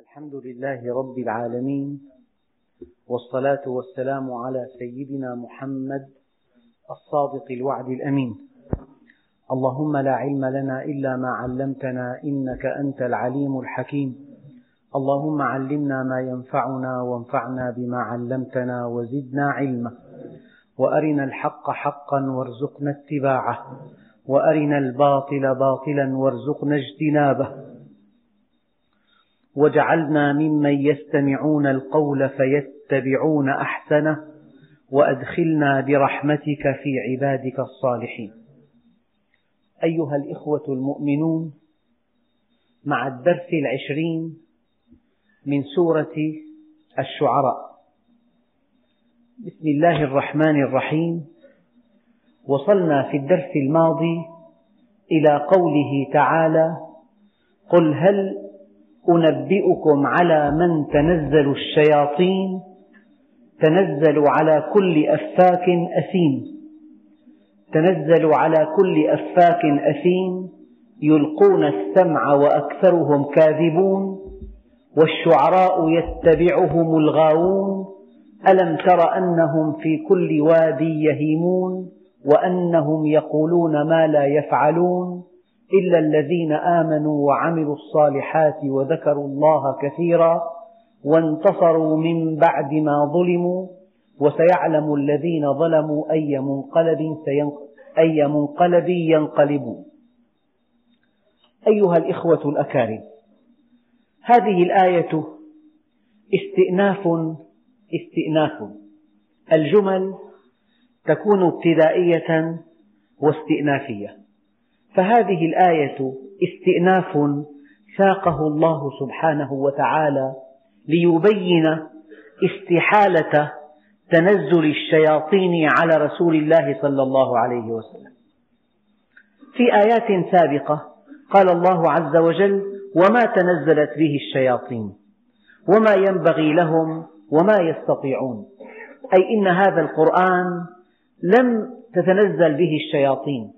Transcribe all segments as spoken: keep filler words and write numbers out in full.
الحمد لله رب العالمين، والصلاة والسلام على سيدنا محمد الصادق الوعد الأمين. اللهم لا علم لنا إلا ما علمتنا إنك أنت العليم الحكيم. اللهم علمنا ما ينفعنا وانفعنا بما علمتنا وزدنا علما، وأرنا الحق حقا وارزقنا اتباعه، وأرنا الباطل باطلا وارزقنا اجتنابه، واجعلنا ممن يستمعون القول فيتبعون أحسنه، وأدخلنا برحمتك في عبادك الصالحين. أيها الإخوة المؤمنون، مع الدرس العشرين من سورة الشعراء. بسم الله الرحمن الرحيم. وصلنا في الدرس الماضي إلى قوله تعالى: قل هل أنبئكم على من تنزل الشياطين تنزل على كل أفاك أثيم تنزل على كل أفاك أثيم يلقون السمع وأكثرهم كاذبون والشعراء يتبعهم الغاوون ألم تر أنهم في كل وادي يهيمون وأنهم يقولون ما لا يفعلون إلا الذين آمنوا وعملوا الصالحات وذكروا الله كثيرا وانتصروا من بعد ما ظلموا وسيعلم الذين ظلموا أي منقلب أي منقلب ينقلبون. أيها الإخوة الأكارم، هذه الآية استئناف استئناف الجمل تكون ابتدائية واستئنافية، فهذه الآية استئناف ساقه الله سبحانه وتعالى ليبين استحالة تنزل الشياطين على رسول الله صلى الله عليه وسلم. في آيات سابقة قال الله عز وجل: وما تنزلت به الشياطين وما ينبغي لهم وما يستطيعون، أي إن هذا القرآن لم تتنزل به الشياطين.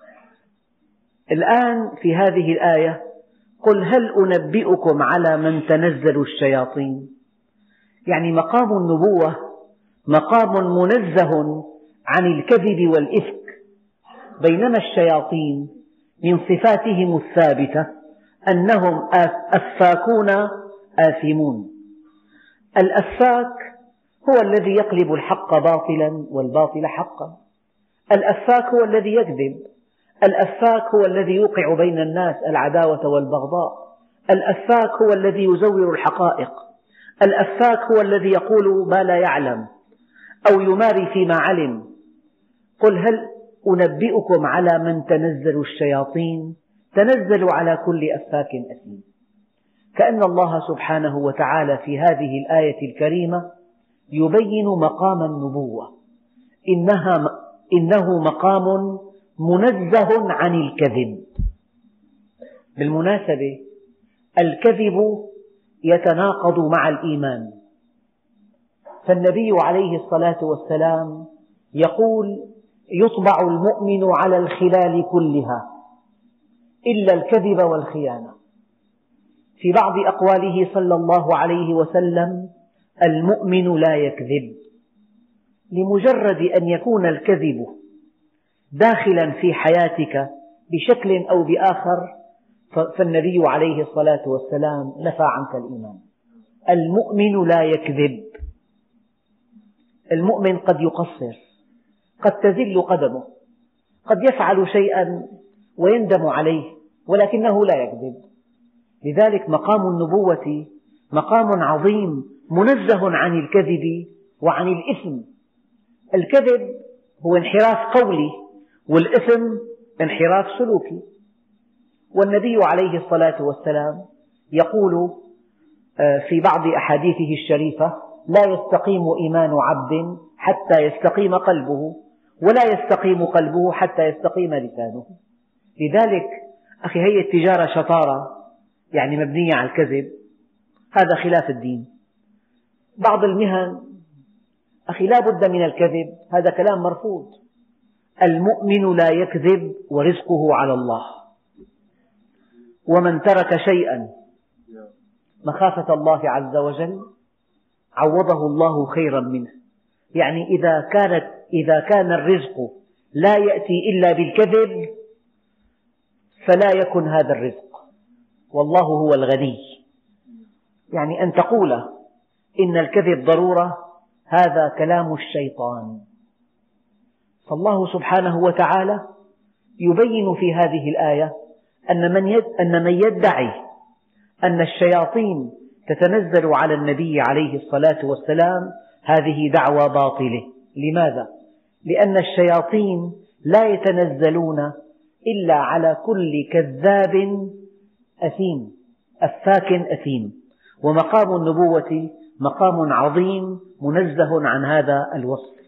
الآن في هذه الآية: قل هل أنبئكم على من تنزل الشياطين، يعني مقام النبوة مقام منزه عن الكذب والإفك، بينما الشياطين من صفاتهم الثابتة أنهم أفاكون آثمون. الأفاك هو الذي يقلب الحق باطلا والباطل حقا، الأفاك هو الذي يكذب، الأفاك هو الذي يوقع بين الناس العداوة والبغضاء، الأفاك هو الذي يزور الحقائق، الأفاك هو الذي يقول ما لا يعلم أو يماري فيما علم. قل هل أنبئكم على من تنزل الشياطين تنزل على كل أفاك أثيم، كأن الله سبحانه وتعالى في هذه الآية الكريمة يبين مقام النبوة، إنها إنه مقام منزه عن الكذب. بالمناسبة الكذب يتناقض مع الإيمان، فالنبي عليه الصلاة والسلام يقول: يطبع المؤمن على الخلال كلها إلا الكذب والخيانة. في بعض أقواله صلى الله عليه وسلم: المؤمن لا يكذب. لمجرد أن يكون الكذب داخلا في حياتك بشكل أو بآخر فالنبي عليه الصلاة والسلام نفى عنك الإيمان. المؤمن لا يكذب. المؤمن قد يقصر، قد تزل قدمه، قد يفعل شيئا ويندم عليه، ولكنه لا يكذب. لذلك مقام النبوة مقام عظيم منزه عن الكذب وعن الإثم. الكذب هو انحراف قولي، والإثم انحراف سلوكي. والنبي عليه الصلاة والسلام يقول في بعض أحاديثه الشريفة: لا يستقيم إيمان عبد حتى يستقيم قلبه، ولا يستقيم قلبه حتى يستقيم لسانه. لذلك أخي، هي التجارة شطارة يعني مبنية على الكذب، هذا خلاف الدين. بعض المهن أخي لا بد من الكذب، هذا كلام مرفوض. المؤمن لا يكذب ورزقه على الله، ومن ترك شيئا مخافة الله عز وجل عوضه الله خيرا منه. يعني إذا كانت إذا كان الرزق لا يأتي إلا بالكذب فلا يكن هذا الرزق، والله هو الغني. يعني أن تقول إن الكذب ضرورة هذا كلام الشيطان. فالله سبحانه وتعالى يبين في هذه الآية أن من أن من يدعي أن الشياطين تتنزل على النبي عليه الصلاة والسلام هذه دعوى باطلة. لماذا؟ لأن الشياطين لا يتنزلون إلا على كل كذاب أثيم أفاك أثيم، ومقام النبوة مقام عظيم منزه عن هذا الوصف.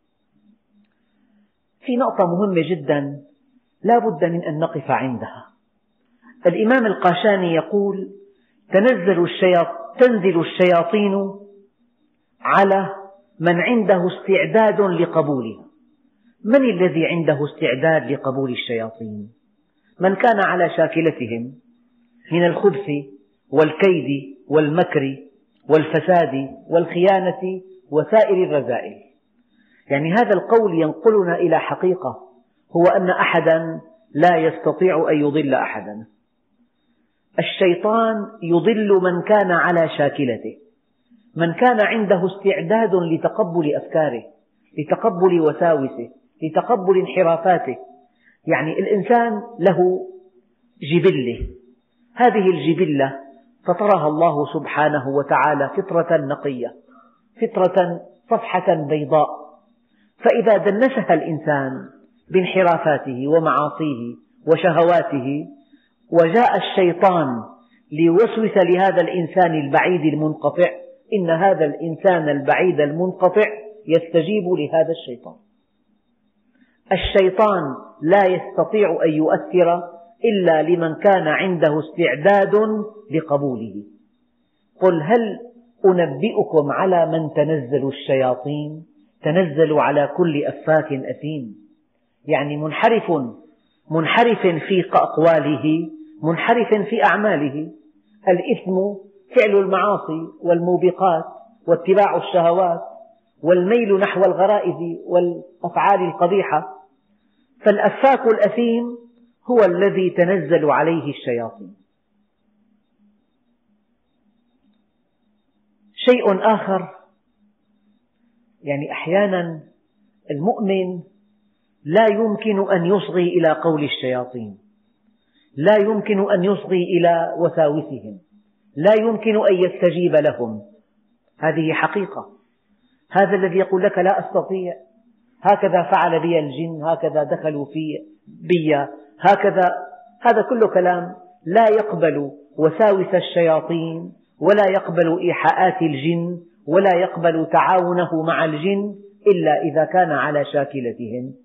في نقطة مهمة جدا لا بد من أن نقف عندها. الإمام القاشاني يقول تنزل الشياطين تنزل الشياطين على من عنده استعداد لقبولها. من الذي عنده استعداد لقبول الشياطين؟ من كان على شاكلتهم من الخبث والكيد والمكر والفساد والخيانة وسائر الرذائل. يعني هذا القول ينقلنا إلى حقيقة، هو أن أحدا لا يستطيع أن يضل أحدا. الشيطان يضل من كان على شاكلته، من كان عنده استعداد لتقبل أفكاره، لتقبل وساوسه، لتقبل انحرافاته. يعني الإنسان له جبلة، هذه الجبلة فطرها الله سبحانه وتعالى فطرة نقية، فطرة صفحة بيضاء، فإذا دنسها الإنسان بانحرافاته ومعاصيه وشهواته، وجاء الشيطان ليوسوس لهذا الإنسان البعيد المنقطع، إن هذا الإنسان البعيد المنقطع يستجيب لهذا الشيطان. الشيطان لا يستطيع أن يؤثر إلا لمن كان عنده استعداد لقبوله. قل هل أنبئكم على من تنزل الشياطين؟ تنزل على كل أفاك أثيم، يعني منحرف منحرف في أقواله، منحرف في أعماله. الإثم فعل المعاصي والموبقات واتباع الشهوات والميل نحو الغرائز والأفعال القبيحة. فالأفاك الأثيم هو الذي تنزل عليه الشياطين. شيء آخر، يعني أحيانا المؤمن لا يمكن أن يصغي إلى قول الشياطين، لا يمكن أن يصغي إلى وساوسهم، لا يمكن أن يستجيب لهم. هذه حقيقة. هذا الذي يقول لك لا أستطيع، هكذا فعل بي الجن، هكذا دخلوا في بي، هكذا، هذا كله كلام لا يقبل وساوس الشياطين، ولا يقبل إيحاءات الجن، ولا يقبل تعاونه مع الجن إلا إذا كان على شاكلتهم.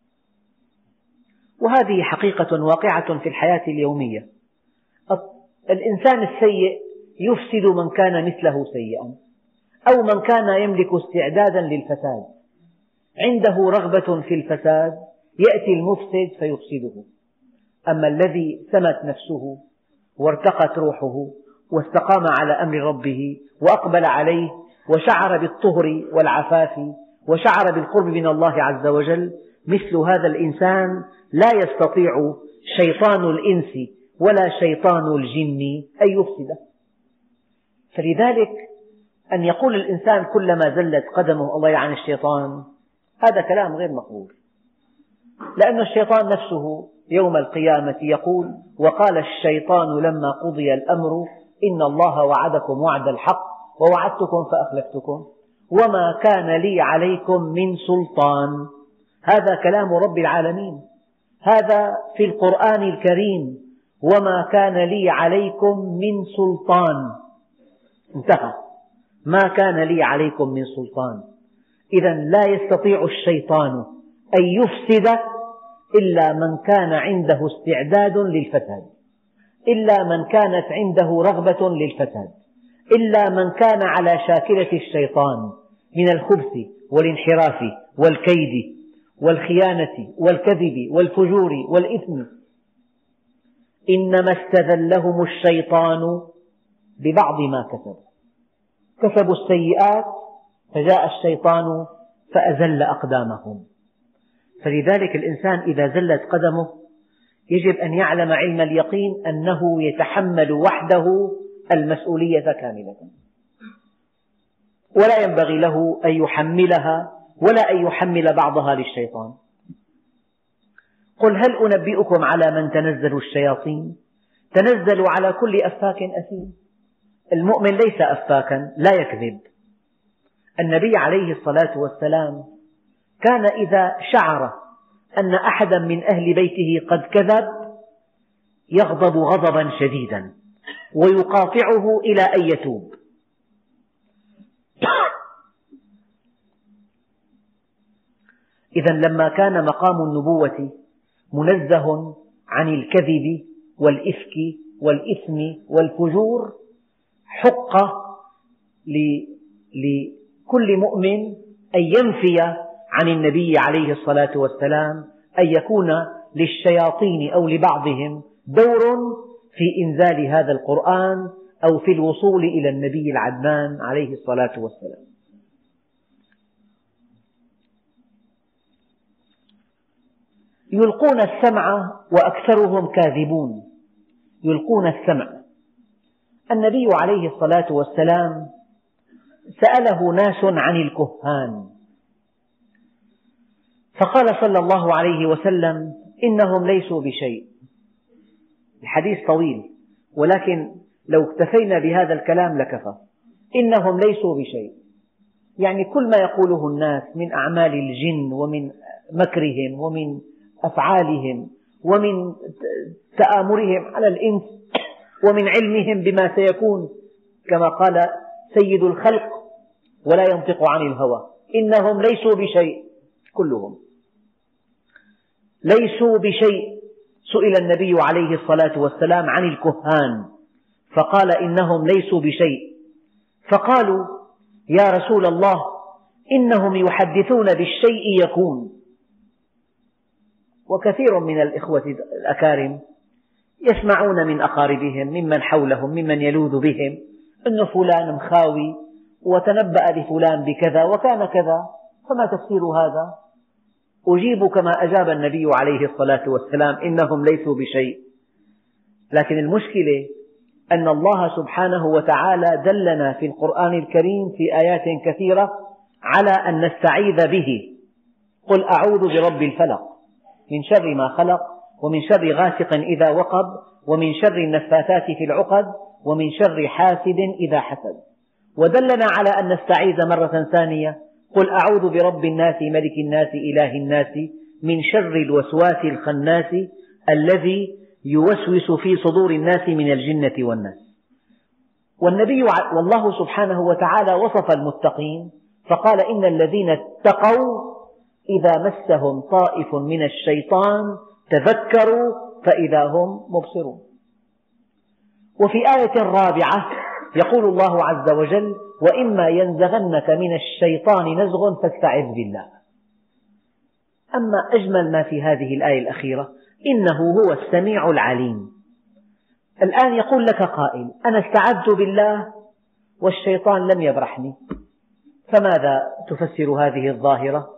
وهذه حقيقة واقعة في الحياة اليومية. الإنسان السيء يفسد من كان مثله سيئا، أو من كان يملك استعدادا للفساد، عنده رغبة في الفساد يأتي المفسد فيفسده. أما الذي سمت نفسه وارتقت روحه واستقام على أمر ربه وأقبل عليه وشعر بالطهر والعفاف وشعر بالقرب من الله عز وجل، مثل هذا الإنسان لا يستطيع شيطان الإنس ولا شيطان الجن أن يفسده. فلذلك أن يقول الإنسان كلما زلت قدمه الله يلعن الشيطان، هذا كلام غير مقبول، لأن الشيطان نفسه يوم القيامة يقول وقال الشيطان لما قضي الأمر إن الله وعدكم وعد الحق ووعدتكم فأخلفتكم وما كان لي عليكم من سلطان. هذا كلام رب العالمين، هذا في القرآن الكريم، وما كان لي عليكم من سلطان، انتهى، ما كان لي عليكم من سلطان. إذا لا يستطيع الشيطان أن يفسد إلا من كان عنده استعداد للفساد، إلا من كانت عنده رغبة للفساد، إلا من كان على شاكلة الشيطان من الخبث والانحراف والكيد والخيانة والكذب والفجور والإثم. إنما استذلهم الشيطان ببعض ما كسبوا، كسبوا السيئات فجاء الشيطان فأزل أقدامهم. فلذلك الإنسان إذا زلت قدمه يجب أن يعلم علم اليقين أنه يتحمل وحده المسؤولية كاملة، ولا ينبغي له أن يحملها ولا أن يحمل بعضها للشيطان. قل هل أنبئكم على من تنزل الشياطين؟ تنزل على كل أفاك أثيم. المؤمن ليس أفاكا، لا يكذب. النبي عليه الصلاة والسلام كان إذا شعر أن أحدا من أهل بيته قد كذب يغضب غضبا شديدا ويقاطعه إلى أن يتوب. إذا لما كان مقام النبوة منزه عن الكذب والإفك والإثم والفجور، حق لكل مؤمن أن ينفي عن النبي عليه الصلاة والسلام أن يكون للشياطين أو لبعضهم دور في إنزال هذا القرآن أو في الوصول إلى النبي العدنان عليه الصلاة والسلام. يلقون السمع وأكثرهم كاذبون. يلقون السمع. النبي عليه الصلاة والسلام سأله ناس عن الكهان، فقال صلى الله عليه وسلم: إنهم ليسوا بشيء. الحديث طويل، ولكن لو اكتفينا بهذا الكلام لكفى. إنهم ليسوا بشيء، يعني كل ما يقوله الناس من أعمال الجن ومن مكرهم ومن أفعالهم ومن تآمرهم على الإنس ومن علمهم بما سيكون، كما قال سيد الخلق: ولا ينطق عن الهوى، إنهم ليسوا بشيء. كلهم ليسوا بشيء. سئل النبي عليه الصلاة والسلام عن الكهان فقال: إنهم ليسوا بشيء. فقالوا: يا رسول الله، إنهم يحدثون بالشيء يكون. وكثير من الإخوة الأكارم يسمعون من أقاربهم ممن حولهم ممن يلوذ بهم أن فلان مخاوي وتنبأ لفلان بكذا وكان كذا، فما تفسير هذا؟ أجيب كما أجاب النبي عليه الصلاة والسلام: إنهم ليسوا بشيء. لكن المشكلة أن الله سبحانه وتعالى دلنا في القرآن الكريم في آيات كثيرة على أن نستعيذ به. قل أعوذ برب الفلق من شر ما خلق، ومن شر غاسق إذا وقب، ومن شر النفاثات في العقد، ومن شر حاسد إذا حسد. ودلنا على أن نستعيذ مرة ثانية: قل أعوذ برب الناس ملك الناس إله الناس من شر الوسواس الخناس الذي يوسوس في صدور الناس من الجنة والناس. والنبي والله سبحانه وتعالى وصف المتقين فقال: إن الذين اتقوا إذا مسهم طائف من الشيطان تذكروا فإذا هم مبصرون. وفي آية رابعة يقول الله عز وجل: وإما ينزغنك من الشيطان نزغ فاستعذ بالله. أما أجمل ما في هذه الآية الأخيرة: إنه هو السميع العليم. الآن يقول لك قائل: أنا استعذت بالله والشيطان لم يبرحني، فماذا تفسر هذه الظاهرة؟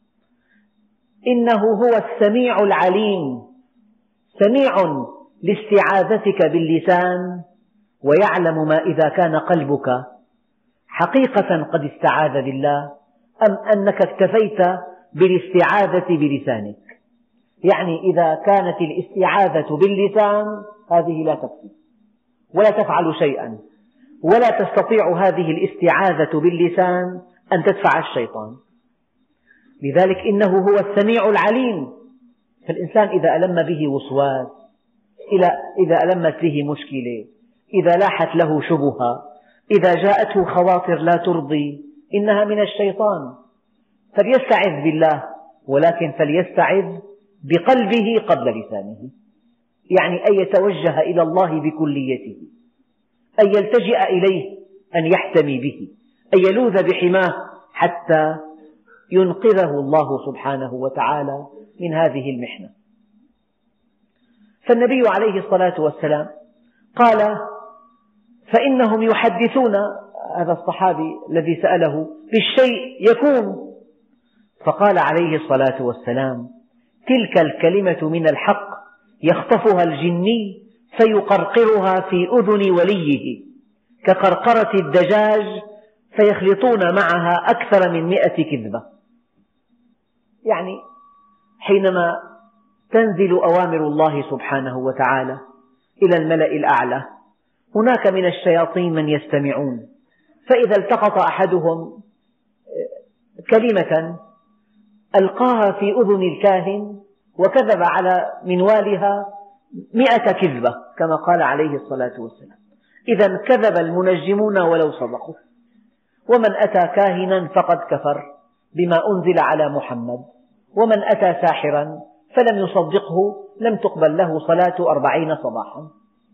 إنه هو السميع العليم، سميع لاستعاذتك باللسان، ويعلم ما إذا كان قلبك حقيقة قد استعاذ بالله أم أنك اكتفيت بالاستعاذة بلسانك. يعني إذا كانت الاستعاذة باللسان هذه لا تكفي ولا تفعل شيئا، ولا تستطيع هذه الاستعاذة باللسان أن تدفع الشيطان. لذلك إنه هو السميع العليم. فالإنسان إذا ألم به وسواس، إذا ألمت به مشكلة، إذا لاحت له شبهة، إذا جاءته خواطر لا ترضي، إنها من الشيطان، فليستعذ بالله، ولكن فليستعذ بقلبه قبل لسانه. يعني أن يتوجه إلى الله بكليته، أن يلتجئ إليه، أن يحتمي به، أن يلوذ بحماه حتى ينقذه الله سبحانه وتعالى من هذه المحنة. فالنبي عليه الصلاة والسلام قال: فإنهم يحدثون، هذا الصحابي الذي سأله، بالشيء يكون. فقال عليه الصلاة والسلام: تلك الكلمة من الحق يخطفها الجني فيقرقرها في أذن وليه كقرقرة الدجاج، فيخلطون معها أكثر من مئة كذبة. يعني حينما تنزل أوامر الله سبحانه وتعالى إلى الملأ الأعلى، هناك من الشياطين من يستمعون، فإذا التقط أحدهم كلمة ألقاها في أذن الكاهن وكذب على منوالها مئة كذبة كما قال عليه الصلاة والسلام. إذا كذب المنجمون ولو صدقوا، ومن أتى كاهنا فقد كفر بما أنزل على محمد، ومن أتى ساحرا فلم يصدقه لم تقبل له صلاة أربعين صباحا.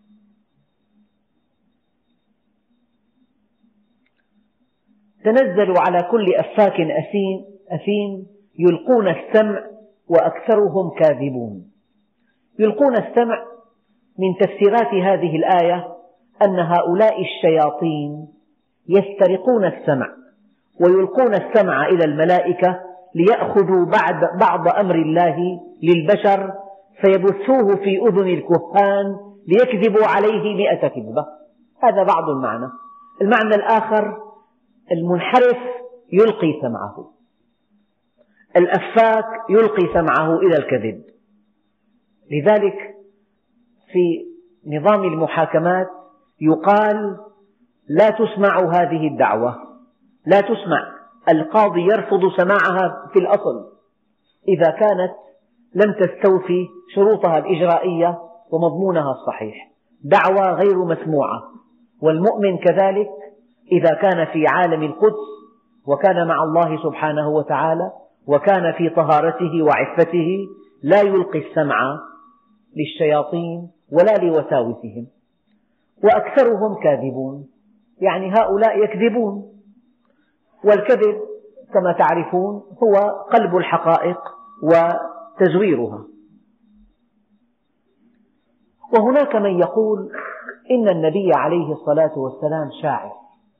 تنزلوا على كل أفاك أثيم, أثيم يلقون السمع وأكثرهم كاذبون. يلقون السمع من تفسيرات هذه الآية أن هؤلاء الشياطين يسترقون السمع ويلقون السمع إلى الملائكة ليأخذوا بعد بعض أمر الله للبشر فيبثوه في أذن الكهان ليكذبوا عليه مئة كذبة. هذا بعض المعنى. المعنى الآخر: المنحرف يلقي سمعه، الأفاك يلقي سمعه إلى الكذب. لذلك في نظام المحاكمات يقال: لا تسمع هذه الدعوة، لا تسمع. القاضي يرفض سماعها في الأصل إذا كانت لم تستوفي شروطها الإجرائية ومضمونها الصحيح. دعوى غير مسموعة. والمؤمن كذلك إذا كان في عالم القدس وكان مع الله سبحانه وتعالى وكان في طهارته وعفته لا يلقي السمع للشياطين ولا لوساوسهم. وأكثرهم كاذبون، يعني هؤلاء يكذبون. والكذب كما تعرفون هو قلب الحقائق وتزويرها. وهناك من يقول إن النبي عليه الصلاة والسلام شاعر.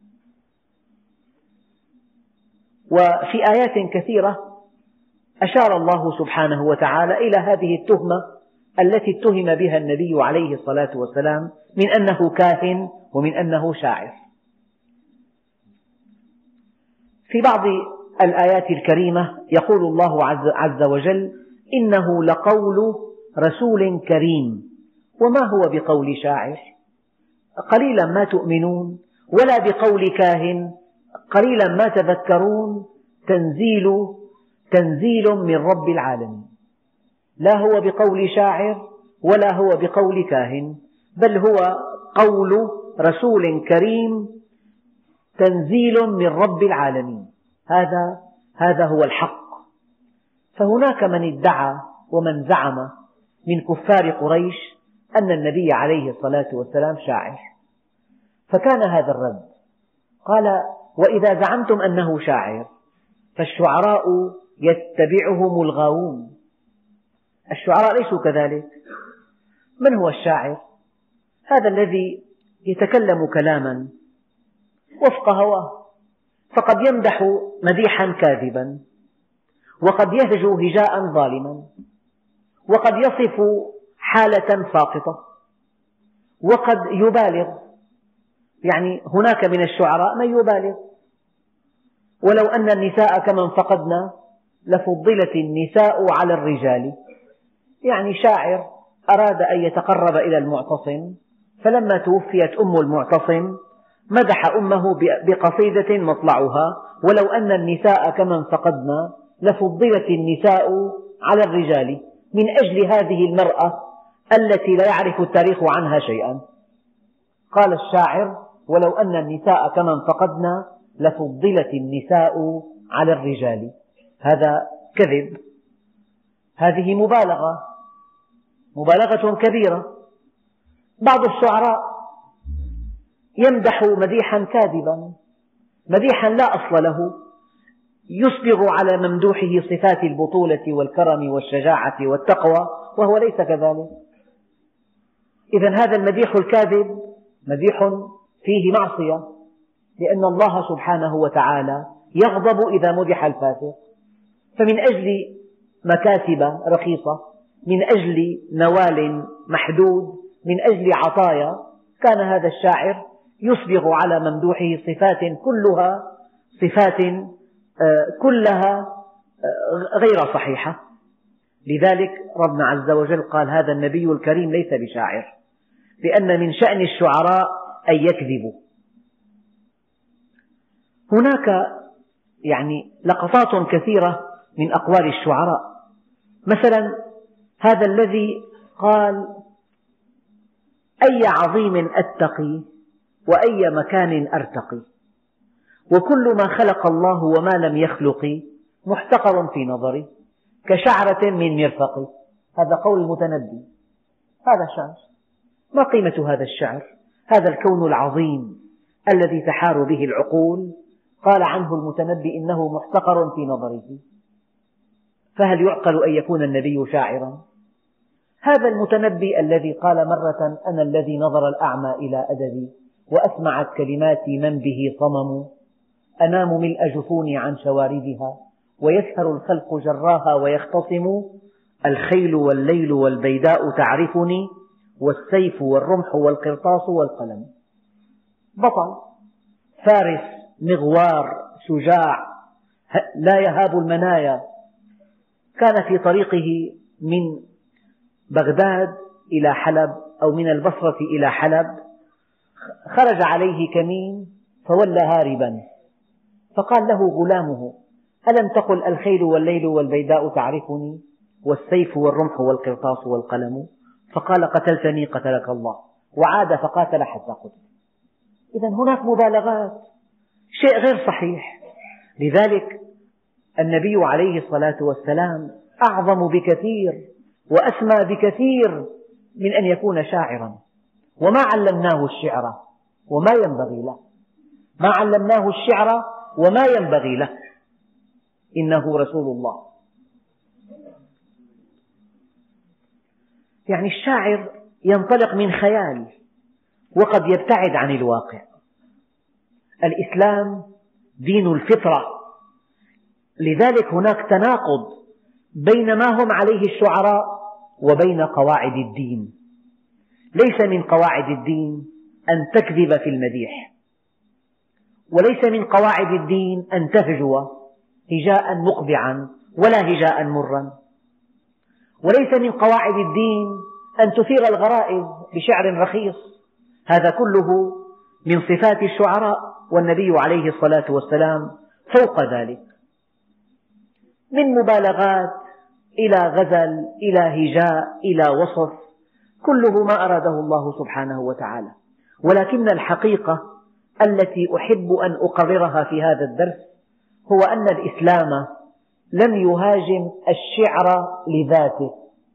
وفي آيات كثيرة أشار الله سبحانه وتعالى إلى هذه التهمة التي اتهم بها النبي عليه الصلاة والسلام من أنه كاهن ومن أنه شاعر. في بعض الآيات الكريمة يقول الله عز وجل: إنه لقول رسول كريم وما هو بقول شاعر قليلا ما تؤمنون ولا بقول كاهن قليلا ما تذكرون تنزيل تنزيل من رب العالمين. لا هو بقول شاعر ولا هو بقول كاهن، بل هو قول رسول كريم تنزيل من رب العالمين. هذا هذا هو الحق. فهناك من ادعى ومن زعم من كفار قريش أن النبي عليه الصلاة والسلام شاعر، فكان هذا الرد. قال: وإذا زعمتم أنه شاعر فالشعراء يتبعهم الغاوون. الشعراء ليسوا كذلك. من هو الشاعر؟ هذا الذي يتكلم كلاما وفق هواه، فقد يمدح مديحا كاذبا، وقد يهجو هجاء ظالما، وقد يصف حالة ساقطة، وقد يبالغ. يعني هناك من الشعراء من يبالغ. ولو أن النساء كمن فقدنا لفضلت النساء على الرجال. يعني شاعر أراد أن يتقرب إلى المعتصم، فلما توفيت أم المعتصم مدح أمه بقصيدة مطلعها: ولو أن النساء كمن فقدنا لفضلت النساء على الرجال، من أجل هذه المرأة التي لا يعرف التاريخ عنها شيئا. قال الشاعر: ولو أن النساء كمن فقدنا لفضلت النساء على الرجال. هذا كذب، هذه مبالغة، مبالغة كبيرة. بعض الشعراء يمدح مديحا كاذبا، مديحا لا أصل له، يسبغ على ممدوحه صفات البطولة والكرم والشجاعة والتقوى وهو ليس كذلك. إذن هذا المديح الكاذب مديح فيه معصية، لأن الله سبحانه وتعالى يغضب إذا مدح الفاسق. فمن أجل مكاسب رخيصة، من أجل نوال محدود، من أجل عطايا، كان هذا الشاعر يصبغ على ممدوحه صفات كلها صفات كلها غير صحيحة. لذلك ربنا عز وجل قال: هذا النبي الكريم ليس بشاعر، لأن من شأن الشعراء أن يكذبوا. هناك يعني لقطات كثيرة من أقوال الشعراء، مثلا هذا الذي قال: أي عظيم أتقي وأي مكان أرتقي، وكل ما خلق الله وما لم يخلق محتقر في نظري كشعرة من مرفق. هذا قول المتنبي، هذا شعر. ما قيمة هذا الشعر؟ هذا الكون العظيم الذي تحار به العقول قال عنه المتنبي إنه محتقر في نظره، فهل يعقل أن يكون النبي شاعرا؟ هذا المتنبي الذي قال مرة: أنا الذي نظر الأعمى إلى أدبي وأسمعت كلماتي من به صمم، أنام ملء جفوني عن شواردها ويسهر الخلق جراها ويختصم، الخيل والليل والبيداء تعرفني والسيف والرمح والقرطاس والقلم. بطل، فارس، مغوار، شجاع، لا يهاب المنايا. كان في طريقه من بغداد إلى حلب أو من البصرة إلى حلب، خرج عليه كمين فولى هاربا، فقال له غلامه: ألم تقل الخيل والليل والبيداء تعرفني والسيف والرمح والقرطاس والقلم؟ فقال: قتلتني قتلك الله، وعاد فقاتل حتى قتل. إذا هناك مبالغات، شيء غير صحيح. لذلك النبي عليه الصلاة والسلام أعظم بكثير وأسمى بكثير من أن يكون شاعرا، وما علمناه الشعر وما ينبغي له، ما علمناه الشعر وما ينبغي له، إنه رسول الله. يعني الشاعر ينطلق من خيال وقد يبتعد عن الواقع. الإسلام دين الفطرة، لذلك هناك تناقض بين ما هم عليه الشعراء وبين قواعد الدين. ليس من قواعد الدين أن تكذب في المديح، وليس من قواعد الدين أن تهجو هجاء مقبعا ولا هجاء مرا، وليس من قواعد الدين أن تثير الغرائز بشعر رخيص. هذا كله من صفات الشعراء، والنبي عليه الصلاة والسلام فوق ذلك، من مبالغات إلى غزل إلى هجاء إلى وصف، كله ما أراده الله سبحانه وتعالى. ولكن الحقيقة التي أحب أن أقررها في هذا الدرس هو أن الإسلام لم يهاجم الشعر لذاته،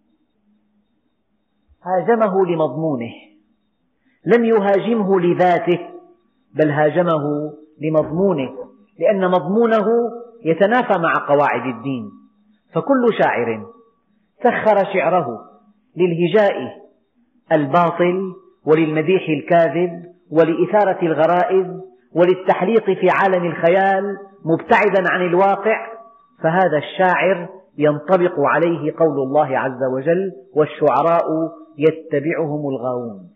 هاجمه لمضمونه. لم يهاجمه لذاته بل هاجمه لمضمونه، لأن مضمونه يتنافى مع قواعد الدين. فكل شاعر سخر شعره للهجاء الباطل وللمديح الكاذب ولإثارة الغرائز وللتحليق في عالم الخيال مبتعدا عن الواقع، فهذا الشاعر ينطبق عليه قول الله عز وجل: والشعراء يتبعهم الغاوون.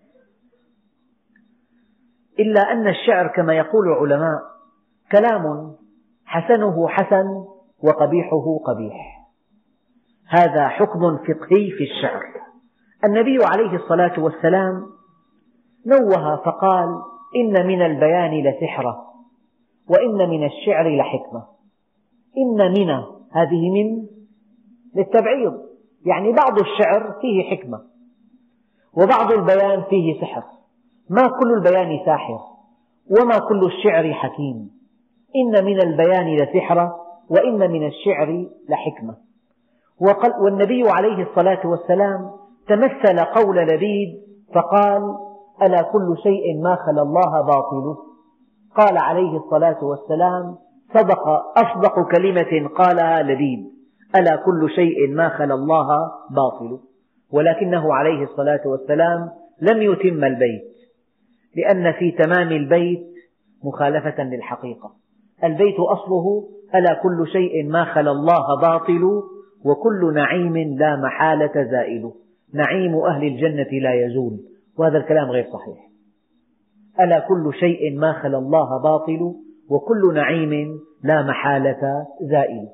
إلا أن الشعر كما يقول العلماء كلام حسنه حسن وقبيحه قبيح. هذا حكم فقهي في الشعر. النبي عليه الصلاة والسلام نوه فقال: إن من البيان لسحرة وإن من الشعر لحكمة. إن من هذه من للتبعيض، يعني بعض الشعر فيه حكمة وبعض البيان فيه سحر. ما كل البيان ساحر وما كل الشعر حكيم. إن من البيان لسحرة وإن من الشعر لحكمة. والنبي عليه الصلاة والسلام تمثل قول لبيد فقال: ألا كل شيء ما خلا الله باطل. قال عليه الصلاة والسلام: صدق أصدق كلمة قالها لبيد، ألا كل شيء ما خلا الله باطل. ولكنه عليه الصلاة والسلام لم يتم البيت، لأن في تمام البيت مخالفة للحقيقة. البيت أصله ألا كل شيء ما خلا الله باطل وكل نعيم لا محالة زائل. نعيم أهل الجنة لا يزول، وهذا الكلام غير صحيح. ألا كل شيء ما خلا الله باطل وكل نعيم لا محالة زائل.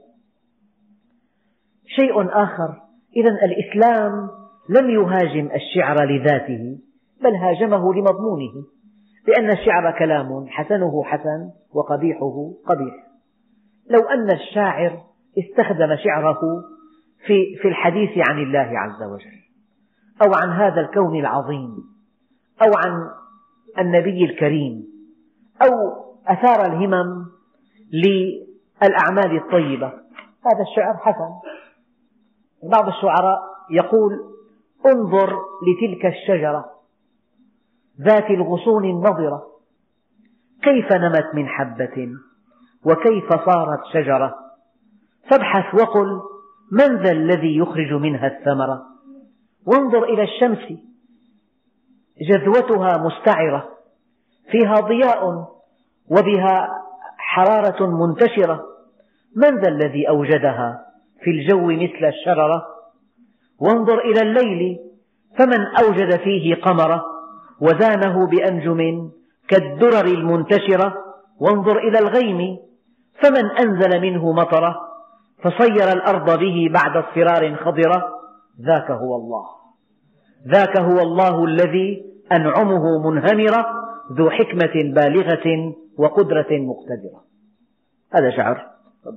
شيء آخر، إذن الإسلام لم يهاجم الشعر لذاته بل هاجمه لمضمونه، لأن الشعر كلام حسنه حسن وقبيحه قبيح. لو أن الشاعر استخدم شعره في, في الحديث عن الله عز وجل أو عن هذا الكون العظيم أو عن النبي الكريم أو أثار الهمم للأعمال الطيبة، هذا الشعر حسن. بعض الشعراء يقول: انظر لتلك الشجرة ذات الغصون النضرة كيف نمت من حبة وكيف صارت شجرة، فابحث وقل من ذا الذي يخرج منها الثمرة، وانظر إلى الشمس جذوتها مستعرة فيها ضياء وبها حرارة منتشرة، من ذا الذي أوجدها في الجو مثل الشررة، وانظر إلى الليل فمن أوجد فيه قمرة وزانه بأنجم كالدرر المنتشرة، وانظر إلى الغيم فمن أنزل منه مطرة فصير الأرض به بعد اصفرار خضرة، ذاك هو الله، ذاك هو الله الذي أنعمه منهمرة ذو حكمة بالغة وقدرة مقتدرة. هذا شعر.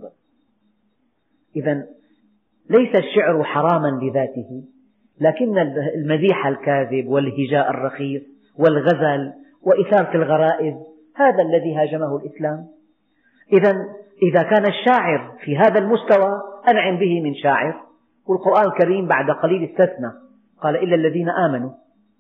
إذن ليس الشعر حراما لذاته، لكن المديح الكاذب والهجاء الرخيص والغزل وإثارة الغرائز هذا الذي هاجمه الإسلام. إذن إذا كان الشاعر في هذا المستوى أنعم به من شاعر، والقرآن الكريم بعد قليل استثنى قال: إلا الذين آمنوا،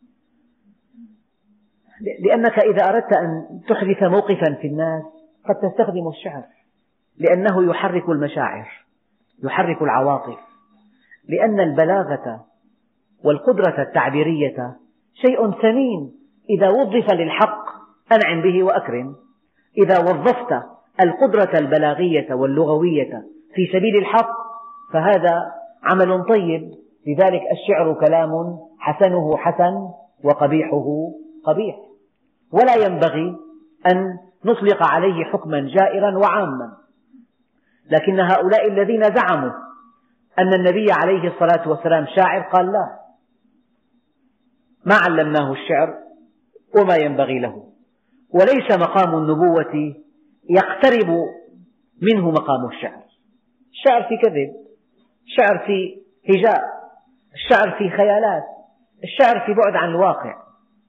لأنك إذا أردت أن تحدث موقفا في الناس قد تستخدم الشعر، لأنه يحرك المشاعر، يحرك العواطف، لأن البلاغة والقدرة التعبيرية شيء ثمين إذا وظف للحق أنعم به وأكرم. إذا وظفت القدرة البلاغية واللغوية في سبيل الحق فهذا عمل طيب. لذلك الشعر كلام حسنه حسن وقبيحه قبيح، ولا ينبغي أن نطلق عليه حكما جائرا وعاما. لكن هؤلاء الذين زعموا أن النبي عليه الصلاة والسلام شاعر قال: لا، ما علمناه الشعر وما ينبغي له، وليس مقام النبوة يقترب منه مقام الشعر. الشعر في كذب، الشعر في هجاء، الشعر في خيالات، الشعر في بعد عن الواقع.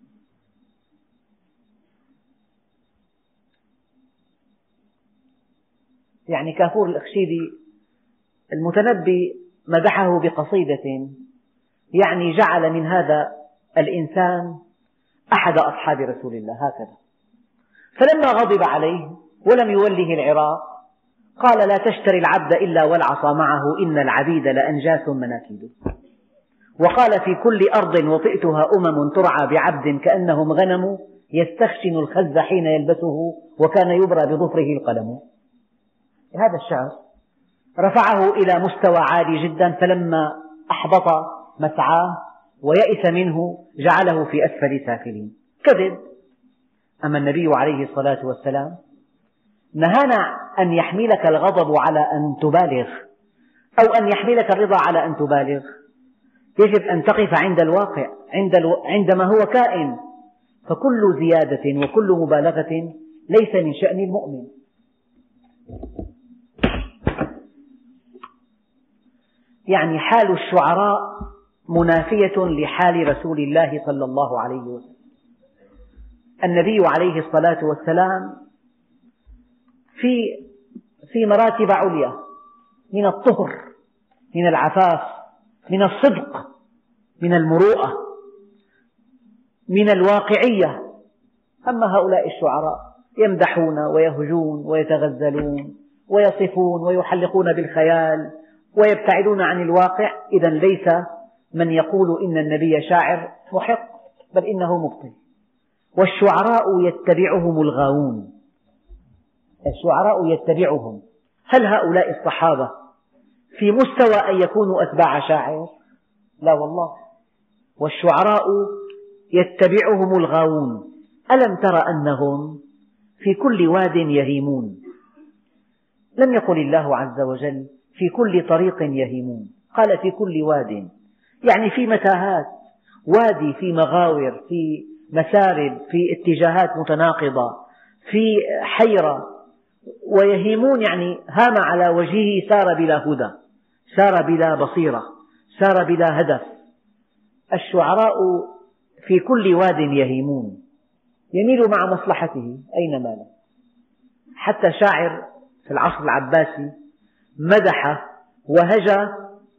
يعني كافور الأخشيدي المتنبي مدحه بقصيدة، يعني جعل من هذا الإنسان أحد أصحاب رسول الله هكذا. فلما غضب عليه ولم يوله العراق قال: لا تشتري العبد إلا والعصا معه، إن العبيد لأنجاس مناكيد. وقال: في كل أرض وطئتها أمم ترعى بعبد كأنهم غنم، يستخشن الخز حين يلبسه وكان يبرى بظفره القلم. هذا الشعر رفعه إلى مستوى عالي جدا، فلما أحبط مسعاه ويئس منه جعله في أسفل سافلين. كذب. أما النبي عليه الصلاة والسلام نهانا أن يحملك الغضب على أن تبالغ أو أن يحملك الرضا على أن تبالغ. يجب أن تقف عند الواقع، عند الو... عندما هو كائن. فكل زيادة وكل مبالغة ليس من شأن المؤمن. يعني حال الشعراء منافية لحال رسول الله صلى الله عليه وسلم. النبي عليه الصلاة والسلام في في مراتب عليا من الطهر، من العفاف، من الصدق، من المروءة، من الواقعية. أما هؤلاء الشعراء يمدحون ويهجون ويتغزلون ويصفون ويحلقون بالخيال ويبتعدون عن الواقع. إذن ليس من يقول إن النبي شاعر محق، بل إنه مبطل. والشعراء يتبعهم الغاوون. الشعراء يتبعهم. هل هؤلاء الصحابة في مستوى أن يكونوا أتباع شاعر؟ لا والله. والشعراء يتبعهم الغاوون. ألم تر أنهم في كل واد يهيمون؟ لم يقل الله عز وجل في كل طريق يهيمون، قال في كل واد، يعني في متاهات، وادي في مغاور، في مسارب، في اتجاهات متناقضة، في حيرة. ويهيمون يعني هام على وجهه، سار بلا هدى، سار بلا بصيرة، سار بلا هدف. الشعراء في كل واد يهيمون، يميل مع مصلحته أينما له. حتى شاعر في العصر العباسي مدح وهجى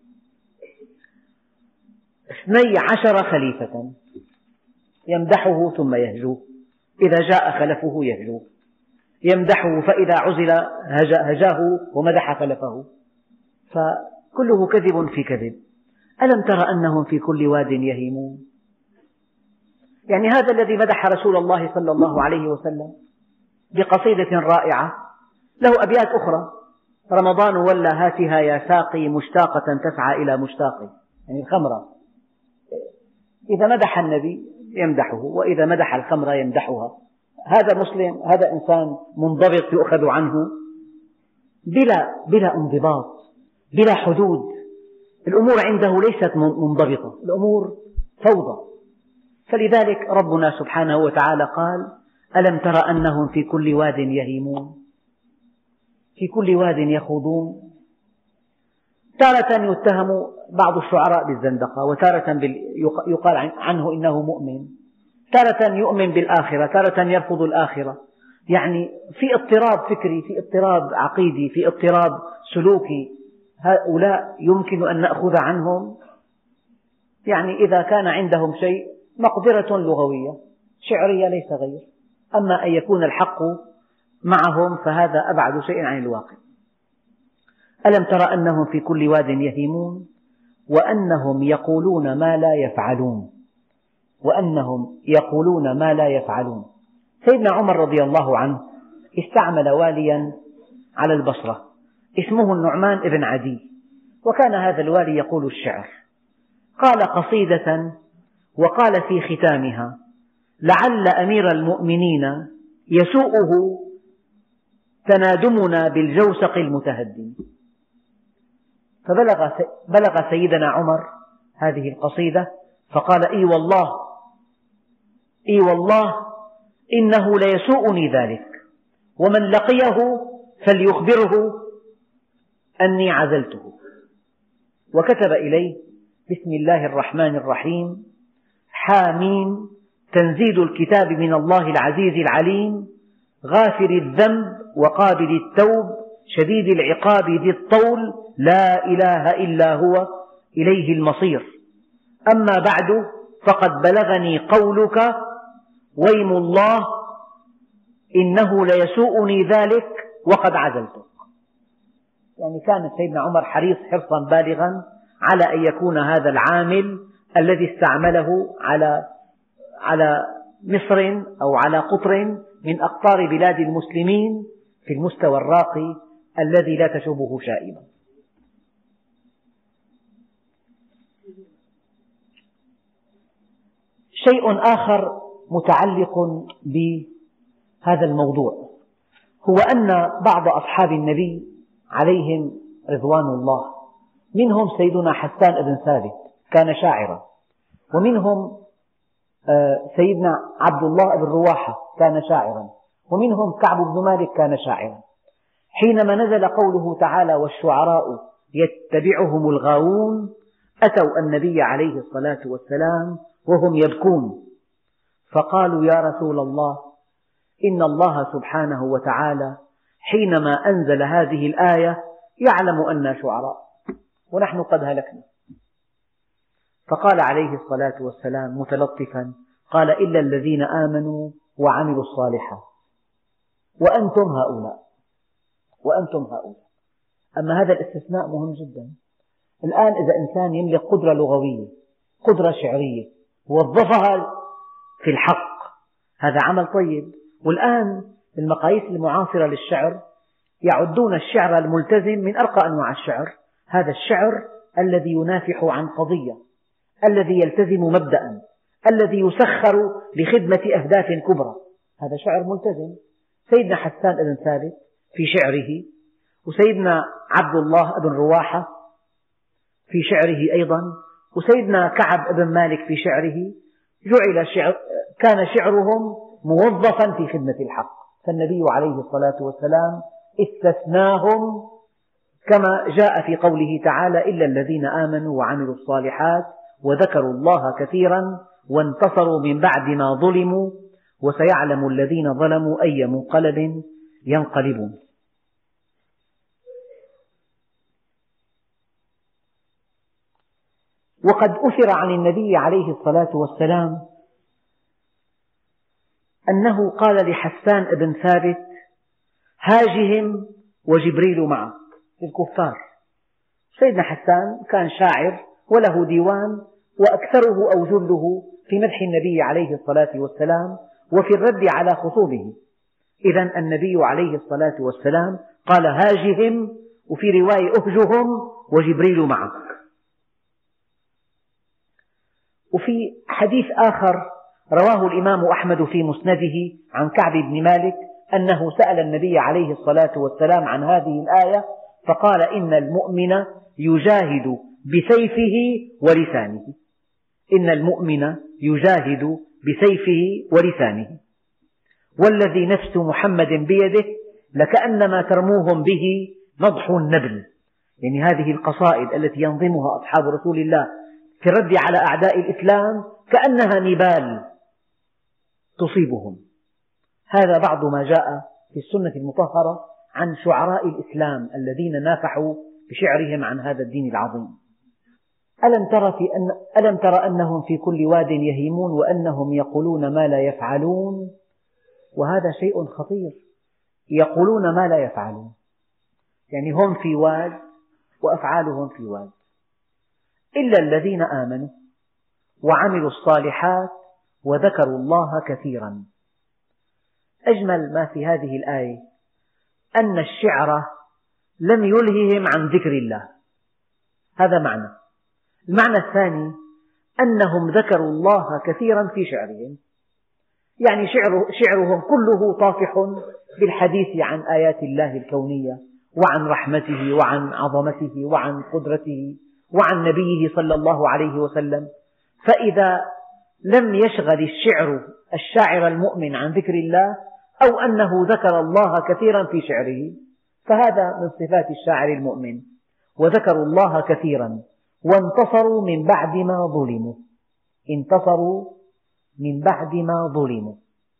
اثني عشر خليفة، يمدحه ثم يهجوه، إذا جاء خلفه يهجوه، يمدحه فإذا عزل هجاه ومدح خلفه، فكله كذب في كذب. ألم تر أنهم في كل واد يهيمون؟ يعني هذا الذي مدح رسول الله صلى الله عليه وسلم بقصيدة رائعة، له أبيات أخرى: رمضان ولى هاتها يا ساقي مشتاقة تسعى إلى مشتاقي، يعني الخمرة. إذا مدح النبي يمدحه، وإذا مدح الخمر يمدحها. هذا مسلم، هذا إنسان منضبط يؤخذ عنه بلا بلا انضباط، بلا حدود. الأمور عنده ليست منضبطة، الأمور فوضى. فلذلك ربنا سبحانه وتعالى قال: ألم تر أنهم في كل واد يهيمون، في كل واد يخوضون. تارة يتهم بعض الشعراء بالزندقة، وتارة يقال عنه إنه مؤمن، تارة يؤمن بالآخرة، تارة يرفض الآخرة. يعني في اضطراب فكري، في اضطراب عقيدي، في اضطراب سلوكي. هؤلاء يمكن أن نأخذ عنهم، يعني إذا كان عندهم شيء مقدرة لغوية شعرية ليس غير. أما أن يكون الحق معهم فهذا أبعد شيء عن الواقع. ألم تر أنهم في كل واد يهيمون وأنهم يقولون ما لا يفعلون، وأنهم يقولون ما لا يفعلون. سيدنا عمر رضي الله عنه استعمل واليا على البصرة اسمه النعمان بن عدي، وكان هذا الوالي يقول الشعر. قال قصيدة وقال في ختامها: لعل أمير المؤمنين يسوءه تنادمنا بالجوسق المتهدم. فبلغ بلغ سيدنا عمر هذه القصيدة فقال: إي والله إي والله إنه ليسوءني ذلك، ومن لقيه فليخبره أني عزلته. وكتب إليه: بسم الله الرحمن الرحيم، حاميم، تنزيل الكتاب من الله العزيز العليم، غافر الذنب وقابل التوب، شديد العقاب ذي الطول، لا إله إلا هو، إليه المصير. أما بعد فقد بلغني قولك ويم الله إنه ليسوءني ذلك وقد عزلتك. يعني كان سيدنا عمر حريص حرصا بالغا على أن يكون هذا العامل الذي استعمله على على مصر أو على قطر من أقطار بلاد المسلمين في المستوى الراقي الذي لا تشوبه شائبة. شيء آخر متعلق بهذا الموضوع هو أن بعض أصحاب النبي عليهم رضوان الله، منهم سيدنا حسان بن ثابت كان شاعرا، ومنهم سيدنا عبد الله بن رواحة كان شاعرا، ومنهم كعب بن مالك كان شاعرا. حينما نزل قوله تعالى: والشعراء يتبعهم الغاوون، أتوا النبي عليه الصلاة والسلام وهم يبكون، فقالوا: يا رسول الله، إن الله سبحانه وتعالى حينما أنزل هذه الآية يعلم أننا شعراء ونحن قد هلكنا. فقال عليه الصلاة والسلام متلطفا، قال: إلا الذين آمنوا وعملوا الصالحات وأنتم هؤلاء وأنتم هؤلاء. أما هذا الاستثناء مهم جدا. الآن إذا إنسان يملك قدرة لغوية، قدرة شعرية، وظفها في الحق، هذا عمل طيب. والآن المقاييس المعاصرة للشعر يعدون الشعر الملتزم من أرقى أنواع الشعر. هذا الشعر الذي ينافح عن قضية، الذي يلتزم مبدأ، الذي يسخر لخدمة أهداف كبرى، هذا شعر ملتزم. سيدنا حسان بن ثابت في شعره، وسيدنا عبد الله بن رواحة في شعره أيضا، وسيدنا كعب بن مالك في شعره، جعل شعر كان شعرهم موظفا في خدمة الحق، فالنبي عليه الصلاة والسلام استثناهم كما جاء في قوله تعالى: إلا الذين آمنوا وعملوا الصالحات وذكروا الله كثيرا وانتصروا من بعد ما ظلموا وسيعلم الذين ظلموا أي منقلب ينقلبون. وقد أثر عن النبي عليه الصلاة والسلام أنه قال لحسان بن ثابت: هاجهم وجبريل معك، الكفار. سيدنا حسان كان شاعر وله ديوان، وأكثره أو جله في مدح النبي عليه الصلاة والسلام وفي الرد على خصومه. إذن النبي عليه الصلاة والسلام قال: هاجهم، وفي رواية: أهجهم وجبريل معك. وفي حديث آخر رواه الإمام أحمد في مسنده عن كعب بن مالك أنه سأل النبي عليه الصلاة والسلام عن هذه الآية فقال: إن المؤمن يجاهد بسيفه ولسانه، إن المؤمن يجاهد بسيفه ولسانه، والذي نفس محمد بيده لكأنما ترموهم به نضح النبل. يعني هذه القصائد التي ينظمها أصحاب رسول الله في الرد على أعداء الإسلام كأنها نبال تصيبهم. هذا بعض ما جاء في السنة المطهرة عن شعراء الإسلام الذين نافحوا بشعرهم عن هذا الدين العظيم. ألم تر, في أن ألم تر أنهم في كل واد يهيمون وأنهم يقولون ما لا يفعلون؟ وهذا شيء خطير، يقولون ما لا يفعلون، يعني هم في واد وأفعالهم في واد. إلا الذين آمنوا وعملوا الصالحات وذكروا الله كثيرا. أجمل ما في هذه الآية أن الشعر لم يلههم عن ذكر الله، هذا معنى. المعنى الثاني أنهم ذكروا الله كثيرا في شعرهم، يعني شعر شعرهم كله طافح بالحديث عن آيات الله الكونية وعن رحمته وعن عظمته وعن قدرته وعن نبيه صلى الله عليه وسلم. فإذا لم يشغل الشعر الشاعر المؤمن عن ذكر الله، أو أنه ذكر الله كثيرا في شعره، فهذا من صفات الشاعر المؤمن. وذكروا الله كثيرا وانتصروا من بعد ما ظلموا، انتصروا من بعد ما ظلموا،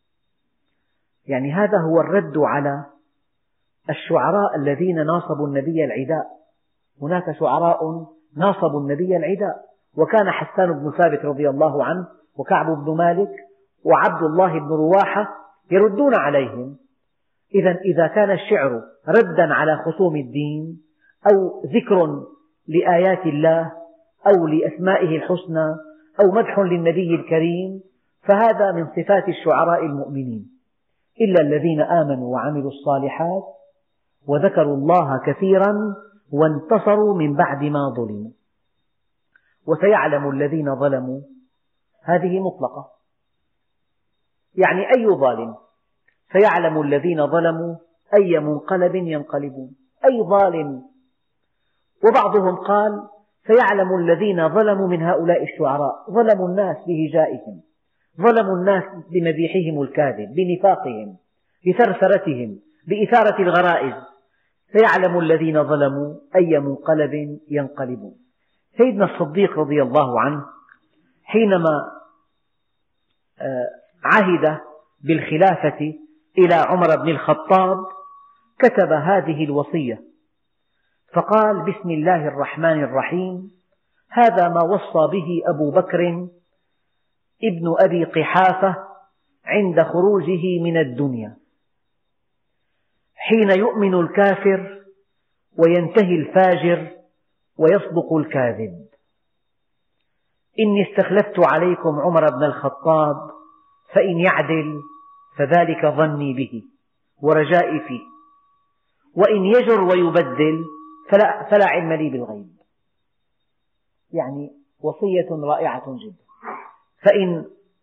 يعني هذا هو الرد على الشعراء الذين ناصبوا النبي العداء. هناك شعراء ناصبوا النبي العداء، وكان حسان بن ثابت رضي الله عنه وكعب بن مالك وعبد الله بن رواحة يردون عليهم. إذا إذا كان الشعر ردا على خصوم الدين أو ذكر لآيات الله أو لأسمائه الحسنى أو مدح للنبي الكريم، فهذا من صفات الشعراء المؤمنين. إلا الذين آمنوا وعملوا الصالحات وذكروا الله كثيرا وانتصروا من بعد ما ظلموا وسيعلم الذين ظلموا، هذه مطلقة، يعني أي ظالم. سيعلم الذين ظلموا أي منقلب ينقلبون، أي ظالم. وبعضهم قال: سيعلم الذين ظلموا من هؤلاء الشعراء، ظلموا الناس بهجائهم، ظلموا الناس بمديحهم الكاذب، بنفاقهم، بثرثرتهم، بإثارة الغرائز. سيعلم الذين ظلموا أي منقلب ينقلبون. سيدنا الصديق رضي الله عنه حينما عهد بالخلافة إلى عمر بن الخطاب كتب هذه الوصية، فقال: بسم الله الرحمن الرحيم، هذا ما وصى به أبو بكر ابن أبي قحافة عند خروجه من الدنيا، حين يؤمن الكافر وينتهي الفاجر ويصدق الكاذب. إني استخلفت عليكم عمر بن الخطاب فإن يعدل فذلك ظني به ورجائي فيه، وإن يجر ويبدل فلا, فلا علم لي بالغيب. يعني وصية رائعة جدا. فإن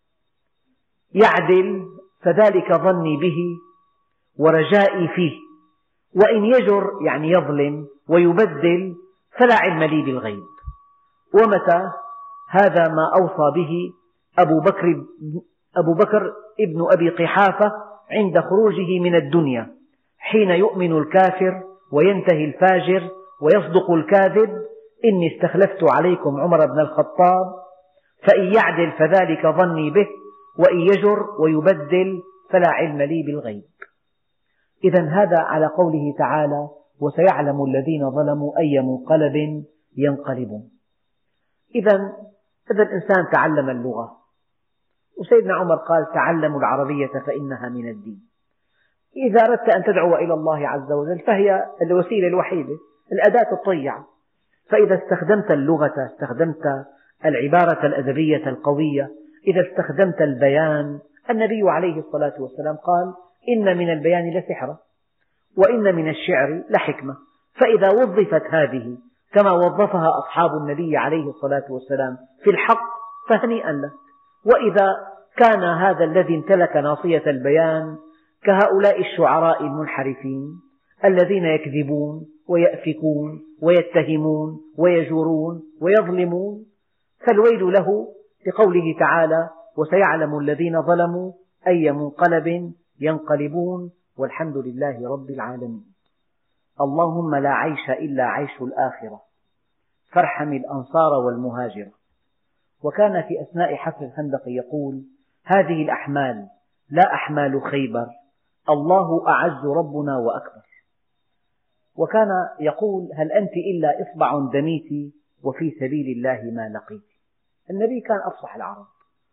يعدل فذلك ظني به ورجائي فيه، وإن يجر يعني يظلم ويبدل فلا علم لي بالغيب. ومتى هذا ما أوصى به أبو بكر, أبو بكر ابن أبي قحافة عند خروجه من الدنيا، حين يؤمن الكافر وينتهي الفاجر ويصدق الكاذب: إني استخلفت عليكم عمر بن الخطاب فإن يعدل فذلك ظني به، وإن يجر ويبدل فلا علم لي بالغيب. إذا هذا على قوله تعالى: وسيعلم الذين ظلموا أي منقلب ينقلبون. إذا إذا الإنسان تعلم اللغة، وسيدنا عمر قال: تعلموا العربية فإنها من الدين. إذا أردت أن تدعو إلى الله عز وجل فهي الوسيلة الوحيدة، الأداة الطيعة. فإذا استخدمت اللغة، استخدمت العبارة الأدبية القوية، إذا استخدمت البيان، النبي عليه الصلاة والسلام قال: إن من البيان لسحرا وإن من الشعر لحكمة. فإذا وظفت هذه كما وظفها أصحاب النبي عليه الصلاة والسلام في الحق فهنيئا لك. وإذا كان هذا الذي امتلك ناصية البيان كهؤلاء الشعراء المنحرفين الذين يكذبون ويأفكون ويتهمون ويجورون ويظلمون، فالويل له لقوله تعالى: وسيعلم الذين ظلموا أي منقلب ينقلبون، والحمد لله رب العالمين. اللهم لا عيش إلا عيش الآخرة، فارحم الأنصار والمهاجرة. وكان في أثناء حفر الخندق يقول: هذه الأحمال لا أحمال خيبر، الله أعز ربنا وأكبر. وكان يقول: هل أنت إلا إصبع دميت وفي سبيل الله ما لقيت. النبي كان أفصح العرب،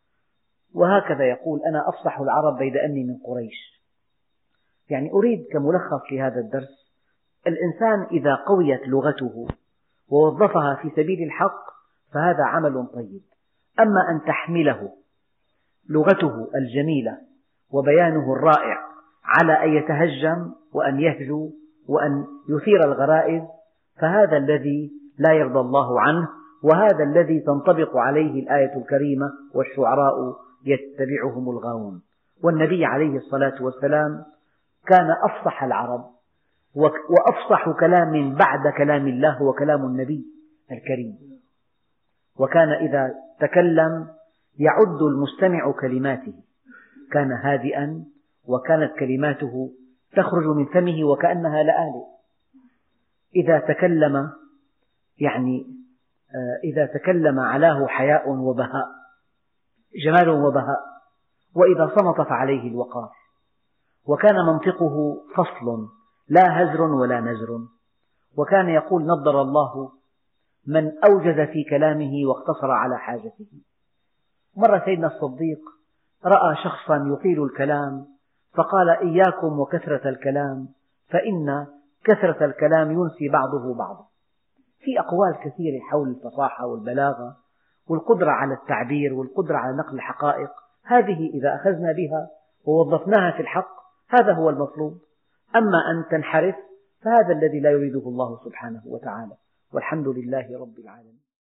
وهكذا يقول: أنا أفصح العرب بيد أني من قريش. يعني أريد كملخص لهذا الدرس: الإنسان إذا قويت لغته ووظفها في سبيل الحق فهذا عمل طيب. أما أن تحمله لغته الجميلة وبيانه الرائع على أن يتهجم وأن يهجو وأن يثير الغرائز، فهذا الذي لا يرضى الله عنه، وهذا الذي تنطبق عليه الآية الكريمة: والشعراء يتبعهم الغاوون. والنبي عليه الصلاة والسلام كان أفصح العرب، وأفصح كلام بعد كلام الله هو كلام النبي الكريم. وكان إذا تكلم يعد المستمع كلماته، كان هادئا وكانت كلماته تخرج من فمه وكأنها لآلئ. إذا تكلم يعني إذا تكلم علاه حياء وبهاء، جمال وبهاء، وإذا صمت فعليه الوقار. وكان منطقه فصل لا هزر ولا نزر. وكان يقول: نضر الله من أوجز في كلامه واقتصر على حاجته. مرة سيدنا الصديق رأى شخصا يطيل الكلام فقال: إياكم وكثرة الكلام، فإن كثرة الكلام ينسي بعضه بعضا. في أقوال كثيرة حول الفصاحة والبلاغة والقدرة على التعبير والقدرة على نقل الحقائق، هذه إذا أخذنا بها ووظفناها في الحق هذا هو المطلوب. أما أن تنحرف فهذا الذي لا يريده الله سبحانه وتعالى. والحمد لله رب العالمين.